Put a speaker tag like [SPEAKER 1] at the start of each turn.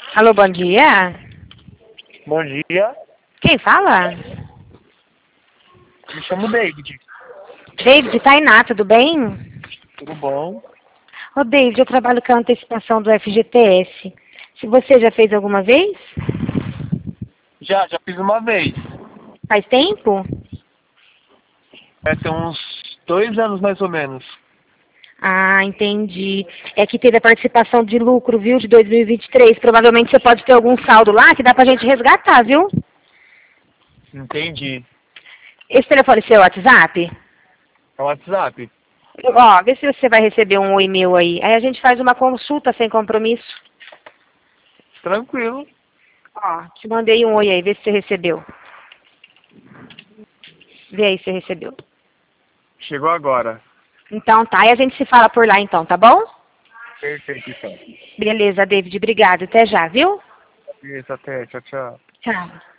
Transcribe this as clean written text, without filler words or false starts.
[SPEAKER 1] Alô, bom dia.
[SPEAKER 2] Bom dia,
[SPEAKER 1] Quem fala?
[SPEAKER 2] me chamo David.
[SPEAKER 1] David, Tainá, tudo bem?
[SPEAKER 2] Tudo bom?
[SPEAKER 1] Ô, David, eu trabalho com a antecipação do FGTS. Se você já fez alguma vez?
[SPEAKER 2] Já fiz uma vez.
[SPEAKER 1] Faz tempo?
[SPEAKER 2] Tem uns 2 anos mais ou menos.
[SPEAKER 1] Ah, entendi. É que teve a participação de lucro, viu, de 2023. Provavelmente você pode ter algum saldo lá que dá pra gente resgatar, viu?
[SPEAKER 2] Entendi.
[SPEAKER 1] Esse telefone seu é o WhatsApp?
[SPEAKER 2] É o WhatsApp.
[SPEAKER 1] Ó, vê se você vai receber um e-mail aí. Aí a gente faz uma consulta sem compromisso.
[SPEAKER 2] Tranquilo.
[SPEAKER 1] Ó, te mandei um oi aí, vê se você recebeu. Vê aí se você recebeu.
[SPEAKER 2] Chegou agora.
[SPEAKER 1] Então tá, e a gente se fala por lá então, tá bom?
[SPEAKER 2] Perfeito, então.
[SPEAKER 1] Beleza, David, obrigado. Até já, viu?
[SPEAKER 2] Isso, até. Tchau, tchau.
[SPEAKER 1] Tchau.